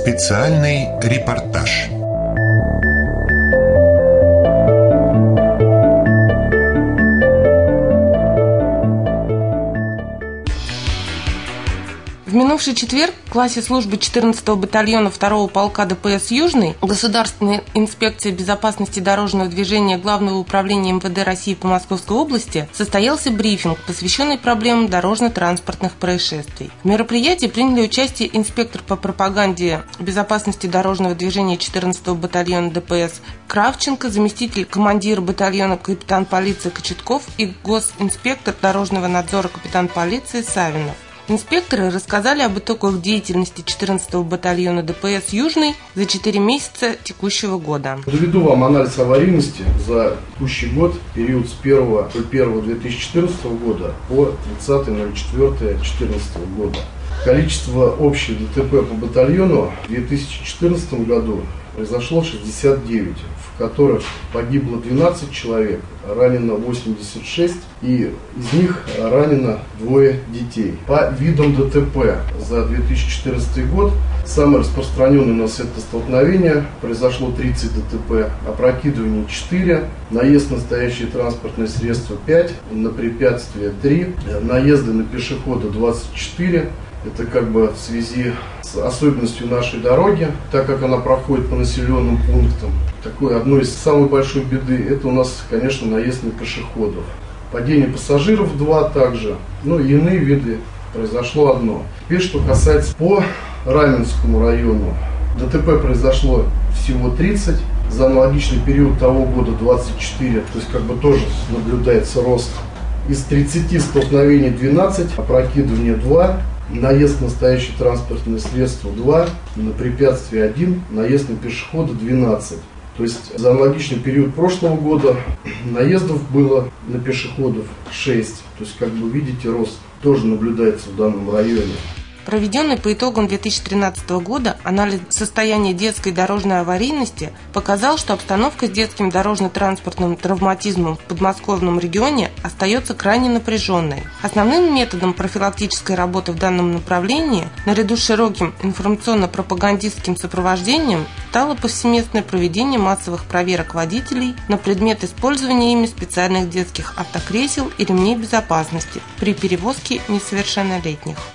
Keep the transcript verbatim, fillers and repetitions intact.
Специальный репортаж. В минувший четверг в классе службы четырнадцатого батальона второго полка ДПС «Южный» Государственной инспекции безопасности дорожного движения Главного управления эм вэ дэ России по Московской области состоялся брифинг, посвященный проблемам дорожно-транспортных происшествий. В мероприятии приняли участие инспектор по пропаганде безопасности дорожного движения четырнадцатого батальона ДПС Кравченко, заместитель командира батальона капитан полиции Кочетков и госинспектор дорожного надзора капитан полиции Савинов. Инспекторы рассказали об итогах деятельности четырнадцатого батальона ДПС «Южный» за четыре месяца текущего года. Доведу вам анализ аварийности за текущий год, период с первого ноль первого две тысячи четырнадцатого года по тридцатое ноль четвёртое две тысячи четырнадцатого года. Количество общих ДТП по батальону в две тысячи четырнадцатом году произошло шестьдесят девять, в которых погибло двенадцать человек, ранено восемьдесят шесть, и из них ранено двое детей. По видам ДТП за две тысячи четырнадцатый год самое распространенное у нас это столкновение, произошло тридцать ДТП, опрокидывание четыре, наезд на стоящее транспортное средство пять, на препятствие три, наезды на пешехода двадцать четыре. Это как бы в связи с особенностью нашей дороги, так как она проходит по населенным пунктам. Такой одной из самой большой беды это у нас, конечно, наезд на пешеходов. Падение пассажиров два также, ну и иные виды произошло одно. Теперь, что касается по Раменскому району, ДТП произошло всего тридцать, за аналогичный период того года двадцать четыре, то есть как бы тоже наблюдается рост. Из тридцати столкновений двенадцать, опрокидывание два, наезд на стоящее транспортное средство два, на препятствие один, наезд на пешехода двенадцать. То есть за аналогичный период прошлого года наездов было на пешеходов шесть. То есть, как бы видите, рост тоже наблюдается в данном районе. Проведенный по итогам две тысячи тринадцатого года анализ состояния детской дорожной аварийности показал, что обстановка с детским дорожно-транспортным травматизмом в подмосковном регионе остается крайне напряженной. Основным методом профилактической работы в данном направлении, наряду с широким информационно-пропагандистским сопровождением, стало повсеместное проведение массовых проверок водителей на предмет использования ими специальных детских автокресел и ремней безопасности при перевозке несовершеннолетних.